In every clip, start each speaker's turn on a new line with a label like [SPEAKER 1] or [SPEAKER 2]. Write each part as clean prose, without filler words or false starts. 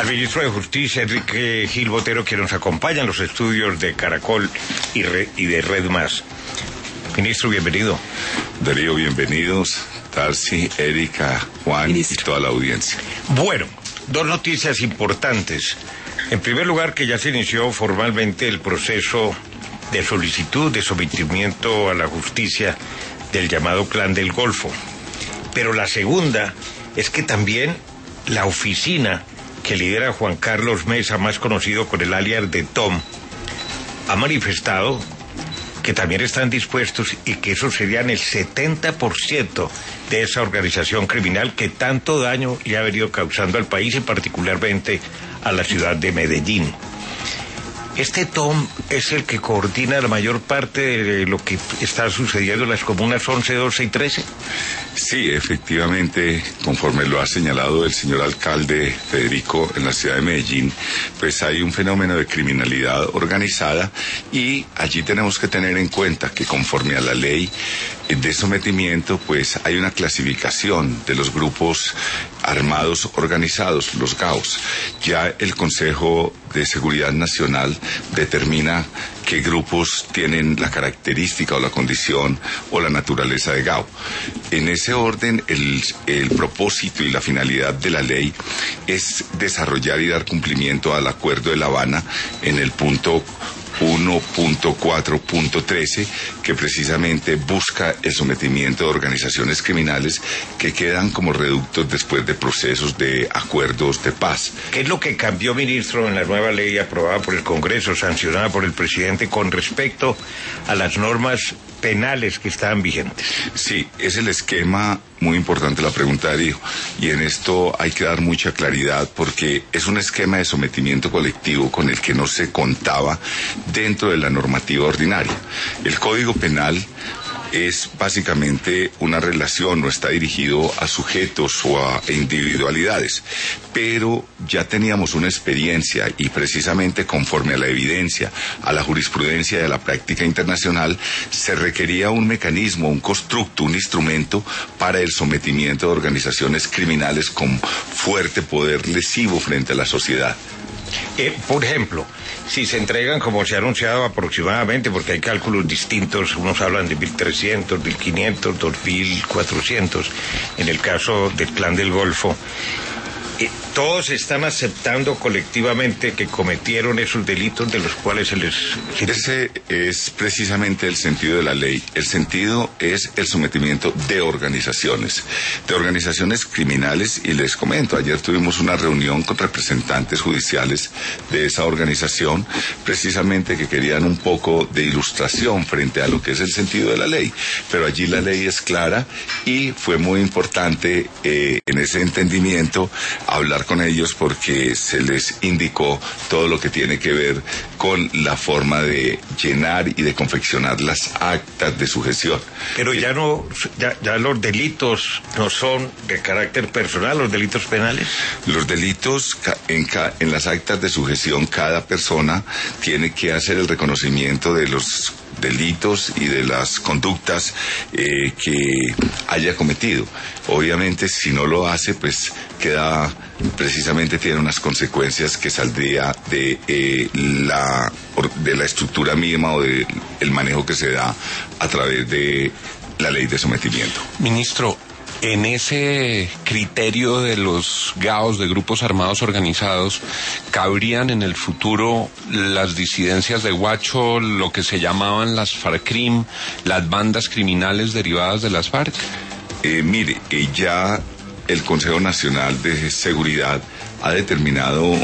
[SPEAKER 1] Al ministro de Justicia, Enrique Gil Botero, que nos acompaña en los estudios de Caracol y de Red Más. Ministro, bienvenido.
[SPEAKER 2] Darío, bienvenidos. Tarsi, Erika, Juan Ministro. Y toda la audiencia.
[SPEAKER 1] Bueno, dos noticias importantes. En primer lugar, que ya se inició formalmente el proceso de solicitud de sometimiento a la justicia del llamado Clan del Golfo. Pero la segunda es que también la oficina que lidera Juan Carlos Mesa, más conocido con el alias de Tom, ha manifestado que también están dispuestos y que eso serían el 70% de esa organización criminal que tanto daño le ha venido causando al país y particularmente a la ciudad de Medellín. Este Tom es el que coordina la mayor parte de lo que está sucediendo en las comunas 11, 12 y 13.
[SPEAKER 2] Sí, efectivamente, conforme lo ha señalado el señor alcalde Federico en la ciudad de Medellín, pues hay un fenómeno de criminalidad organizada y allí tenemos que tener en cuenta que conforme a la ley de sometimiento, pues hay una clasificación de los grupos armados organizados, los GAOs. Ya el Consejo de Seguridad Nacional determina qué grupos tienen la característica o la condición o la naturaleza de GAO. En ese orden, el propósito y la finalidad de la ley es desarrollar y dar cumplimiento al Acuerdo de La Habana en el punto 1.4.13, que precisamente busca el sometimiento de organizaciones criminales que quedan como reductos después de procesos de acuerdos de paz.
[SPEAKER 1] ¿Qué es lo que cambió, ministro, en la nueva ley aprobada por el Congreso, sancionada por el presidente, con respecto a las normas penales que estaban vigentes?
[SPEAKER 2] Sí, es el esquema. Muy importante la pregunta, Darío, y en esto hay que dar mucha claridad porque es un esquema de sometimiento colectivo con el que no se contaba dentro de la normativa ordinaria. El Código Penal es básicamente una relación, no está dirigido a sujetos o a individualidades, pero ya teníamos una experiencia y precisamente conforme a la evidencia, a la jurisprudencia y a la práctica internacional, se requería un mecanismo, un constructo, un instrumento para el sometimiento de organizaciones criminales con fuerte poder lesivo frente a la sociedad.
[SPEAKER 1] Por ejemplo, si se entregan, como se ha anunciado aproximadamente, porque hay cálculos distintos, unos hablan de 1.300, 1.500, 2.400, en el caso del Clan del Golfo, todos están aceptando colectivamente que cometieron esos delitos de los cuales se les...
[SPEAKER 2] Ese es precisamente el sentido de la ley. El sentido es el sometimiento de organizaciones criminales, y les comento, ayer tuvimos una reunión con representantes judiciales de esa organización, precisamente que querían un poco de ilustración frente a lo que es el sentido de la ley, pero allí la ley es clara y fue muy importante en ese entendimiento hablar con ellos porque se les indicó todo lo que tiene que ver con la forma de llenar y de confeccionar las actas de sujeción.
[SPEAKER 1] Pero ya los delitos no son de carácter personal, los delitos penales.
[SPEAKER 2] Los delitos en las actas de sujeción, cada persona tiene que hacer el reconocimiento de los delitos y de las conductas que haya cometido. Obviamente, si no lo hace, pues precisamente tiene unas consecuencias que saldría de la estructura misma o del manejo que se da a través de la ley de sometimiento.
[SPEAKER 3] Ministro, en ese criterio de los GAOs, de grupos armados organizados, ¿cabrían en el futuro las disidencias de Guacho, lo que se llamaban las FARC-CRIM, las bandas criminales derivadas de las FARC?
[SPEAKER 2] Mire, ya el Consejo Nacional de Seguridad ha determinado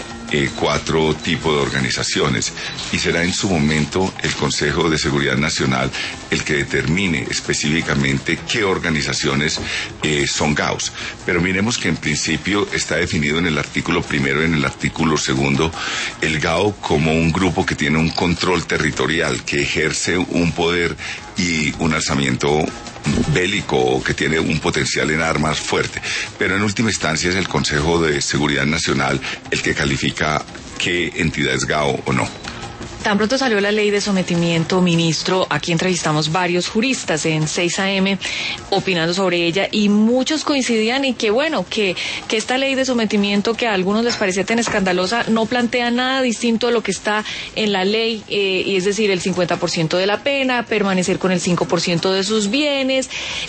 [SPEAKER 2] 4 tipos de organizaciones y será en su momento el Consejo de Seguridad Nacional el que determine específicamente qué organizaciones son GAOs. Pero miremos que en principio está definido en el artículo 1 y en el artículo 2 el GAO como un grupo que tiene un control territorial, que ejerce un poder y un alzamiento bélico o que tiene un potencial en armas fuerte, pero en última instancia es el Consejo de Seguridad Nacional el que califica qué entidad es GAO o no.
[SPEAKER 4] Tan pronto salió la ley de sometimiento, ministro, aquí entrevistamos varios juristas en 6 AM opinando sobre ella y muchos coincidían en que, bueno, que esta ley de sometimiento que a algunos les parecía tan escandalosa no plantea nada distinto a lo que está en la ley, y es decir, el 50% de la pena, permanecer con el 5% de sus bienes,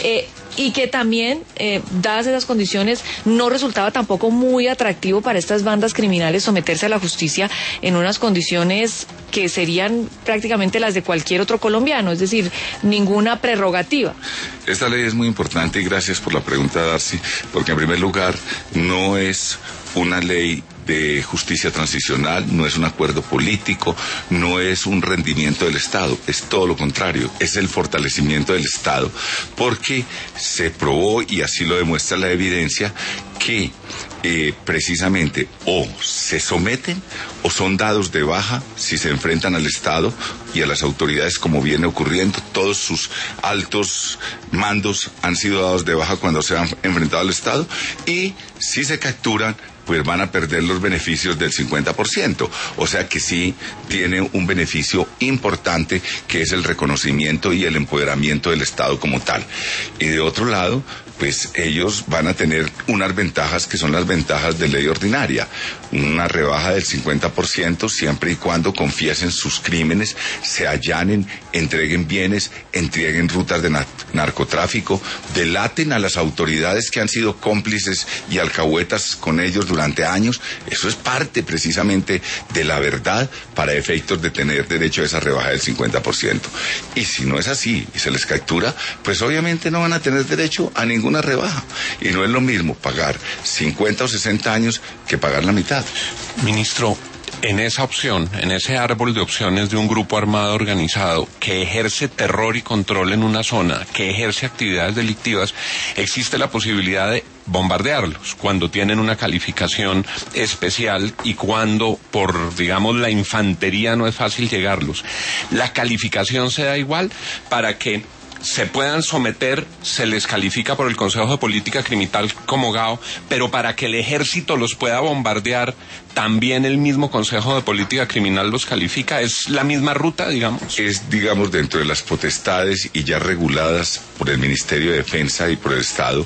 [SPEAKER 4] y que también, dadas esas condiciones, no resultaba tampoco muy atractivo para estas bandas criminales someterse a la justicia en unas condiciones que serían prácticamente las de cualquier otro colombiano, es decir, ninguna prerrogativa.
[SPEAKER 2] Esta ley es muy importante y gracias por la pregunta, Darcy, porque en primer lugar no es una ley de justicia transicional, no es un acuerdo político, no es un rendimiento del Estado, es todo lo contrario, es el fortalecimiento del Estado, porque se probó, y así lo demuestra la evidencia, que precisamente o se someten o son dados de baja si se enfrentan al Estado y a las autoridades, como viene ocurriendo. Todos sus altos mandos han sido dados de baja cuando se han enfrentado al Estado, y si se capturan, pues van a perder los beneficios del 50%. O sea que sí tiene un beneficio importante, que es el reconocimiento y el empoderamiento del Estado como tal. Y de otro lado, pues ellos van a tener unas ventajas que son las ventajas de ley ordinaria. Una rebaja del 50% siempre y cuando confiesen sus crímenes, se allanen, entreguen bienes, entreguen rutas de narcotráfico, delaten a las autoridades que han sido cómplices y alcahuetas con ellos durante años. Eso es parte precisamente de la verdad para efectos de tener derecho a esa rebaja del 50%. Y si no es así y se les captura, pues obviamente no van a tener derecho a ninguna rebaja. Y no es lo mismo pagar 50 o 60 años que pagar la mitad.
[SPEAKER 3] Ministro, en esa opción, en ese árbol de opciones de un grupo armado organizado que ejerce terror y control en una zona, que ejerce actividades delictivas, existe la posibilidad de bombardearlos cuando tienen una calificación especial y cuando por, digamos, la infantería no es fácil llegarlos. La calificación se da igual para que se puedan someter, se les califica por el Consejo de Política Criminal como GAO, pero para que el ejército los pueda bombardear, también el mismo Consejo de Política Criminal los califica. ¿Es la misma ruta, digamos?
[SPEAKER 2] Es, digamos, dentro de las potestades y ya reguladas por el Ministerio de Defensa y por el Estado,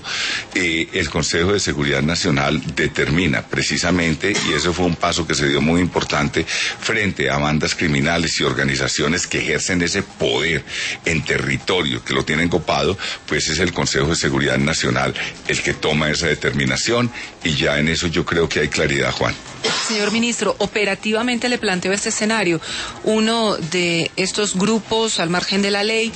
[SPEAKER 2] el Consejo de Seguridad Nacional determina precisamente, y eso fue un paso que se dio muy importante frente a bandas criminales y organizaciones que ejercen ese poder en territorio, que lo tienen copado, pues es el Consejo de Seguridad Nacional el que toma esa determinación, y ya en eso yo creo que hay claridad, Juan.
[SPEAKER 5] Señor ministro, operativamente le planteo este escenario. Uno de estos grupos al margen de la ley,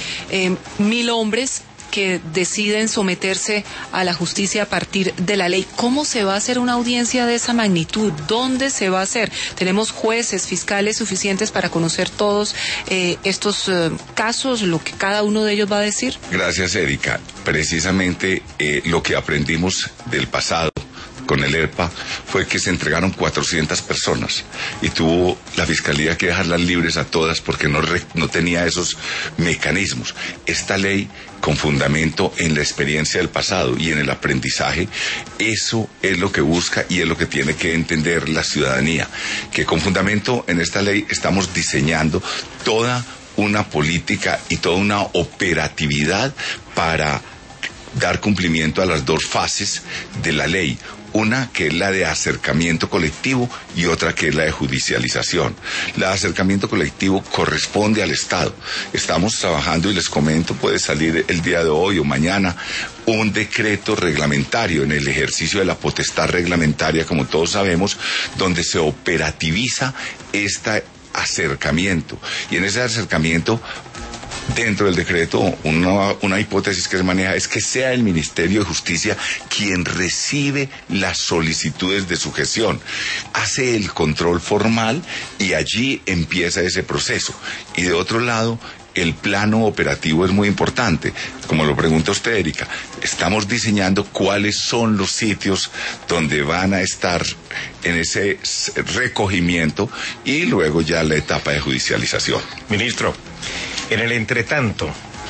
[SPEAKER 5] 1.000 hombres que deciden someterse a la justicia a partir de la ley. ¿Cómo se va a hacer una audiencia de esa magnitud? ¿Dónde se va a hacer? ¿Tenemos jueces, fiscales suficientes para conocer todos estos casos, lo que cada uno de ellos va a decir?
[SPEAKER 2] Gracias, Erika. Precisamente lo que aprendimos del pasado con el ERPA fue que se entregaron 400 personas y tuvo la Fiscalía que dejarlas libres a todas porque no tenía esos mecanismos. Esta ley, con fundamento en la experiencia del pasado y en el aprendizaje, eso es lo que busca y es lo que tiene que entender la ciudadanía, que con fundamento en esta ley estamos diseñando toda una política y toda una operatividad para dar cumplimiento a las dos fases de la ley. Una que es la de acercamiento colectivo y otra que es la de judicialización. La de acercamiento colectivo corresponde al Estado. Estamos trabajando, y les comento, puede salir el día de hoy o mañana, un decreto reglamentario en el ejercicio de la potestad reglamentaria, como todos sabemos, donde se operativiza este acercamiento. Y en ese acercamiento, dentro del decreto, una hipótesis que se maneja es que sea el Ministerio de Justicia quien recibe las solicitudes de sujeción, hace el control formal y allí empieza ese proceso. Y de otro lado, el plano operativo es muy importante. Como lo pregunta usted, Erika, estamos diseñando cuáles son los sitios donde van a estar en ese recogimiento y luego ya la etapa de judicialización.
[SPEAKER 1] Ministro, en el entretanto,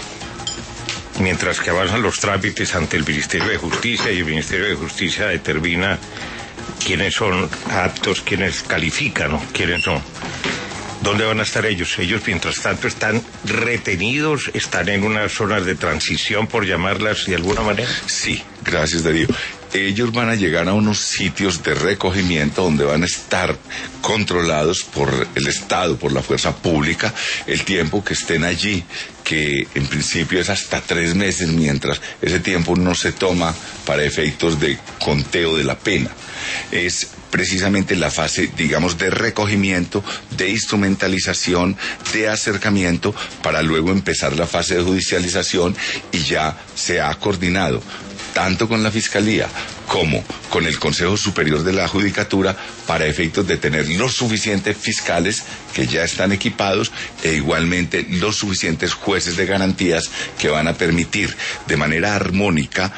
[SPEAKER 1] mientras que avanzan los trámites ante el Ministerio de Justicia y el Ministerio de Justicia determina quiénes son aptos, quiénes califican, ¿no? Quiénes son. ¿Dónde van a estar ellos? Ellos, mientras tanto, están retenidos, están en unas zonas de transición, por llamarlas de alguna manera.
[SPEAKER 2] Sí, gracias, Darío. Ellos van a llegar a unos sitios de recogimiento donde van a estar controlados por el Estado, por la fuerza pública, el tiempo que estén allí, que en principio es hasta 3 meses, mientras ese tiempo no se toma para efectos de conteo de la pena. Es precisamente la fase, digamos, de recogimiento, de instrumentalización, de acercamiento, para luego empezar la fase de judicialización, y ya se ha coordinado tanto con la Fiscalía como con el Consejo Superior de la Judicatura para efectos de tener los suficientes fiscales que ya están equipados e igualmente los suficientes jueces de garantías que van a permitir de manera armónica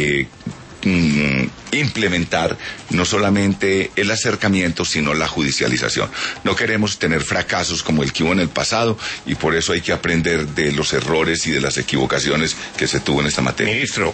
[SPEAKER 2] implementar no solamente el acercamiento, sino la judicialización. No queremos tener fracasos como el que hubo en el pasado, y por eso hay que aprender de los errores y de las equivocaciones que se tuvo en esta materia.
[SPEAKER 1] Ministro,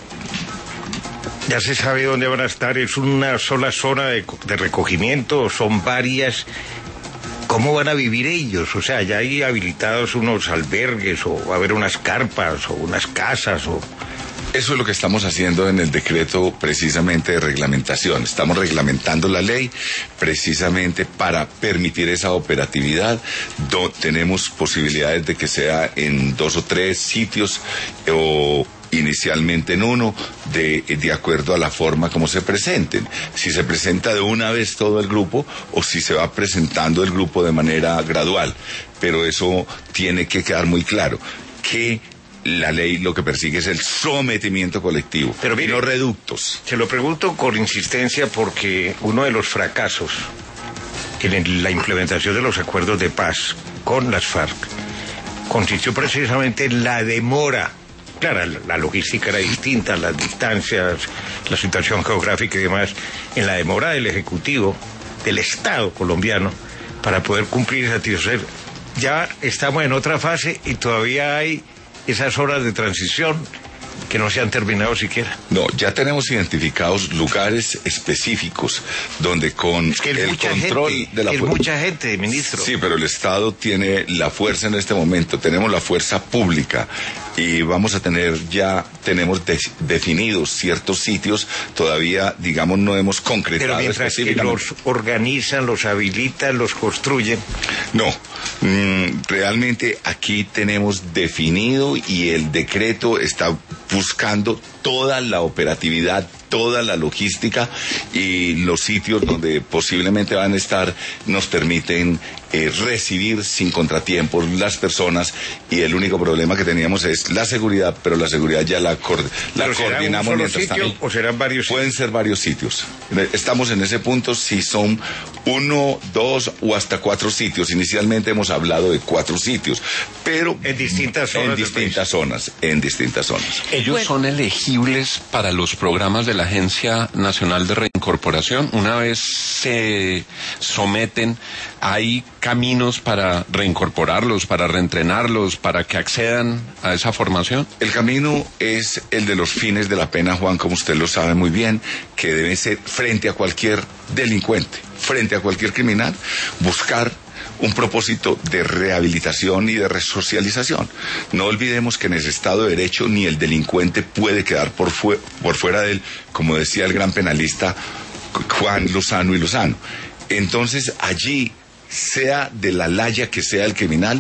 [SPEAKER 1] ya se sabe dónde van a estar. ¿Es una sola zona de recogimiento? ¿Son varias? ¿Cómo van a vivir ellos? O sea, ya hay habilitados unos albergues, o va a haber unas carpas, o unas casas, o...
[SPEAKER 2] Eso es lo que estamos haciendo en el decreto precisamente de reglamentación. Estamos reglamentando la ley precisamente para permitir esa operatividad. Tenemos posibilidades de que sea en 2 o 3 sitios o inicialmente en uno, de acuerdo a la forma como se presenten. Si se presenta de una vez todo el grupo o si se va presentando el grupo de manera gradual. Pero eso tiene que quedar muy claro, que la ley lo que persigue es el sometimiento colectivo,
[SPEAKER 1] pero mire,
[SPEAKER 2] y no reductos.
[SPEAKER 1] Se lo pregunto con insistencia porque uno de los fracasos en la implementación de los acuerdos de paz con las FARC consistió precisamente en la demora. Claro, la logística era distinta, las distancias, la situación geográfica y demás, en la demora del Ejecutivo, del Estado colombiano, para poder cumplir y satisfacer. Ya estamos en otra fase y todavía hay esas horas de transición que no se han terminado siquiera.
[SPEAKER 2] No, ya tenemos identificados lugares específicos donde con el control de la
[SPEAKER 1] fuerza... Es mucha gente, ministro.
[SPEAKER 2] Sí, pero el Estado tiene la fuerza en este momento, tenemos la fuerza pública y vamos a tener tenemos definidos ciertos sitios, todavía, digamos, no hemos concretado.
[SPEAKER 1] Pero mientras que los organizan, los habilitan, los construyen.
[SPEAKER 2] No, realmente aquí tenemos definido y el decreto está buscando toda la operatividad, toda la logística, y los sitios donde posiblemente van a estar nos permiten recibir sin contratiempos las personas, y el único problema que teníamos es la seguridad, pero la seguridad ya la coordinamos.
[SPEAKER 1] ¿Será un solo sitio o serán varios sitios?
[SPEAKER 2] Pueden ser varios sitios. Estamos en ese punto, si son 1, 2 o hasta 4 sitios. Inicialmente hemos hablado de 4 sitios, pero
[SPEAKER 1] en distintas zonas.
[SPEAKER 2] En distintas zonas.
[SPEAKER 3] Ellos son elegibles para los programas de la Agencia Nacional de Reincorporación. Una vez se someten, ¿hay caminos para reincorporarlos, para reentrenarlos, para que accedan a esa formación?
[SPEAKER 2] El camino es el de los fines de la pena, Juan, como usted lo sabe muy bien, que debe ser frente a cualquier delincuente, frente a cualquier criminal, buscar un propósito de rehabilitación y de resocialización. No olvidemos que en ese Estado de Derecho ni el delincuente puede quedar por fuera de él, como decía el gran penalista Juan Lozano y Lozano. Entonces allí, sea de la laya que sea el criminal,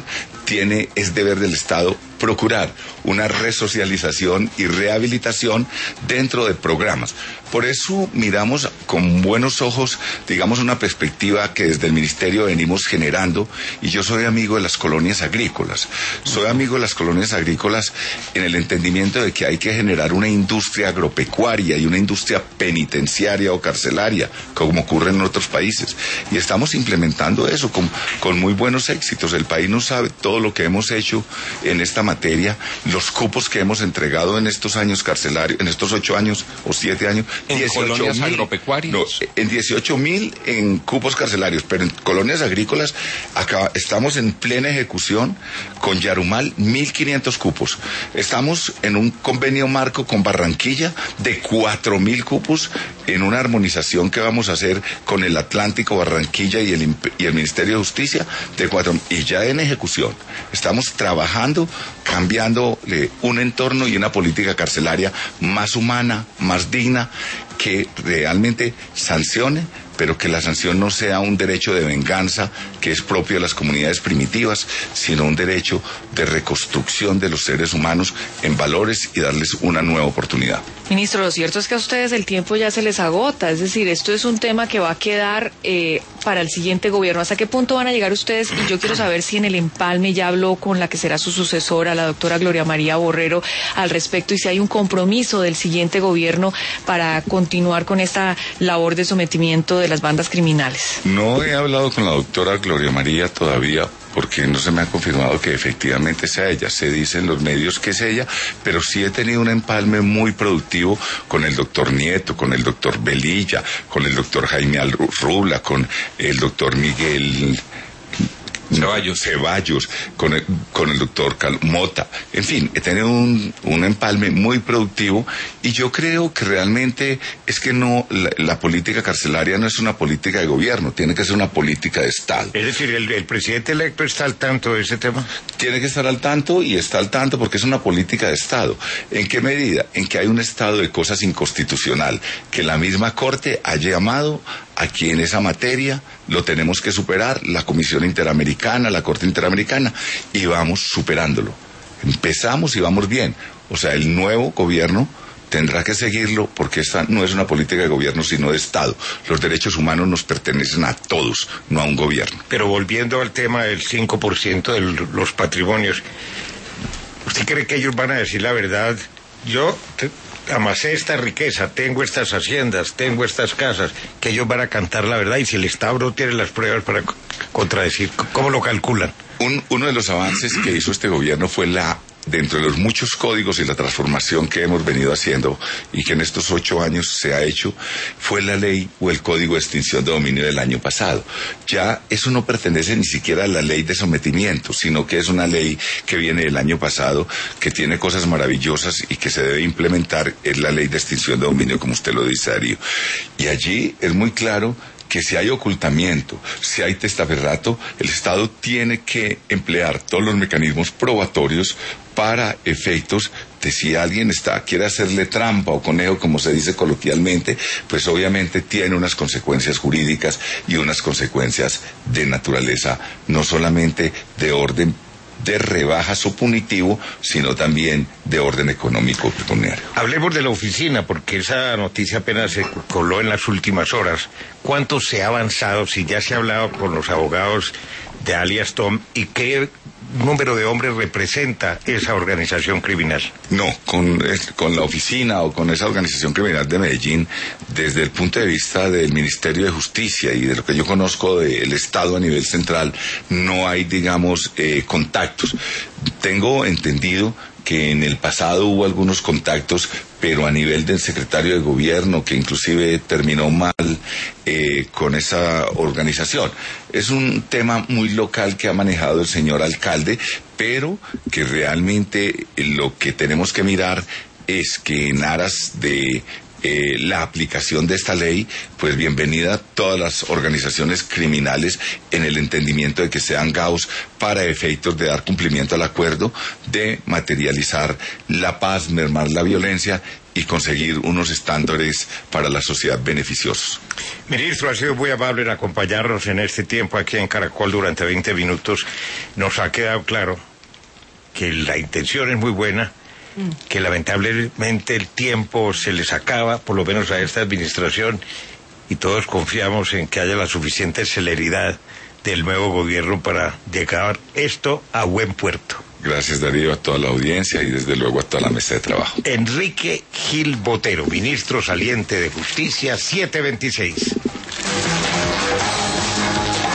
[SPEAKER 2] es deber del Estado procurar una resocialización y rehabilitación dentro de programas. Por eso miramos con buenos ojos, digamos, una perspectiva que desde el Ministerio venimos generando, y yo soy amigo de las colonias agrícolas. Soy amigo de las colonias agrícolas en el entendimiento de que hay que generar una industria agropecuaria y una industria penitenciaria o carcelaria, como ocurre en otros países. Y estamos implementando eso con muy buenos éxitos. El país no sabe todo lo que hemos hecho en esta materia, los cupos que hemos entregado en estos años carcelarios, en estos 8 años o 7 años,
[SPEAKER 3] en colonias agropecuarias.
[SPEAKER 2] No, en 18.000 en cupos carcelarios, pero en colonias agrícolas acá estamos en plena ejecución con Yarumal 1.500 cupos. Estamos en un convenio marco con Barranquilla de 4.000 cupos en una armonización que vamos a hacer con el Atlántico, Barranquilla y el Ministerio de Justicia de 4.000, y ya en ejecución. Estamos trabajando, cambiando un entorno y una política carcelaria más humana, más digna, que realmente sancione, pero que la sanción no sea un derecho de venganza que es propio de las comunidades primitivas, sino un derecho de reconstrucción de los seres humanos en valores y darles una nueva oportunidad.
[SPEAKER 4] Ministro, lo cierto es que a ustedes el tiempo ya se les agota, es decir, esto es un tema que va a quedar para el siguiente gobierno. ¿Hasta qué punto van a llegar ustedes? Y yo quiero saber si en el empalme ya habló con la que será su sucesora, la doctora Gloria María Borrero, al respecto, y si hay un compromiso del siguiente gobierno para continuar con esta labor de sometimiento de las bandas criminales.
[SPEAKER 2] No he hablado con la doctora Gloria María todavía, porque no se me ha confirmado que efectivamente sea ella. Se dice en los medios que es ella, pero sí he tenido un empalme muy productivo con el doctor Nieto, con el doctor Velilla, con el doctor Jaime Rubla, con el doctor Miguel Ceballos, con el doctor Mota. En fin, he tenido un empalme muy productivo, y yo creo que realmente es que no, la política carcelaria no es una política de gobierno, tiene que ser una política de Estado.
[SPEAKER 1] Es decir, el presidente electo está al tanto de ese tema.
[SPEAKER 2] Tiene que estar al tanto, y está al tanto porque es una política de Estado. ¿En qué medida? En que hay un estado de cosas inconstitucional que la misma Corte ha llamado aquí en esa materia. Lo tenemos que superar, la Comisión Interamericana, la Corte Interamericana, y vamos superándolo. Empezamos y vamos bien. O sea, el nuevo gobierno tendrá que seguirlo, porque esta no es una política de gobierno, sino de Estado. Los derechos humanos nos pertenecen a todos, no a un gobierno.
[SPEAKER 1] Pero volviendo al tema del 5% de los patrimonios, ¿usted cree que ellos van a decir la verdad? Yo amasé esta riqueza, tengo estas haciendas, tengo estas casas, que ellos van a cantar la verdad, y si el Estado no tiene las pruebas para contradecir, ¿cómo lo calculan?
[SPEAKER 2] Uno de los avances que hizo este gobierno fue dentro de los muchos códigos y la transformación que hemos venido haciendo, y que en estos 8 años se ha hecho, fue la ley o el Código de Extinción de Dominio del año pasado. Ya eso no pertenece ni siquiera a la ley de sometimiento, sino que es una ley que viene del año pasado, que tiene cosas maravillosas y que se debe implementar. Es la ley de extinción de dominio, como usted lo dice, Darío. Y allí es muy claro que si hay ocultamiento, si hay testaferrato, el Estado tiene que emplear todos los mecanismos probatorios para efectos de si alguien quiere hacerle trampa o conejo, como se dice coloquialmente, pues obviamente tiene unas consecuencias jurídicas y unas consecuencias de naturaleza, no solamente de orden de rebajas o punitivo, sino también de orden económico pecuniario.
[SPEAKER 1] Hablemos de la oficina, porque esa noticia apenas se coló en las últimas horas. ¿Cuánto se ha avanzado, si ya se ha hablado con los abogados de alias Tom, y qué número de hombres representa esa organización criminal?
[SPEAKER 2] No, con la oficina o con esa organización criminal de Medellín, desde el punto de vista del Ministerio de Justicia y de lo que yo conozco del Estado a nivel central, no hay, digamos, contactos. Tengo entendido que en el pasado hubo algunos contactos, pero a nivel del secretario de gobierno, que inclusive terminó mal con esa organización. Es un tema muy local que ha manejado el señor alcalde, pero que realmente lo que tenemos que mirar es que en aras de la aplicación de esta ley, pues bienvenida a todas las organizaciones criminales, en el entendimiento de que sean GAOs para efectos de dar cumplimiento al acuerdo, de materializar la paz, mermar la violencia y conseguir unos estándares para la sociedad beneficiosos.
[SPEAKER 1] Ministro, ha sido muy amable en acompañarnos en este tiempo aquí en Caracol durante 20 minutos. Nos ha quedado claro que la intención es muy buena, que lamentablemente el tiempo se les acaba, por lo menos a esta administración, y todos confiamos en que haya la suficiente celeridad del nuevo gobierno para llegar esto a buen puerto.
[SPEAKER 2] Gracias, Darío, a toda la audiencia y desde luego a toda la mesa de trabajo.
[SPEAKER 1] Enrique Gil Botero, ministro saliente de Justicia, 726.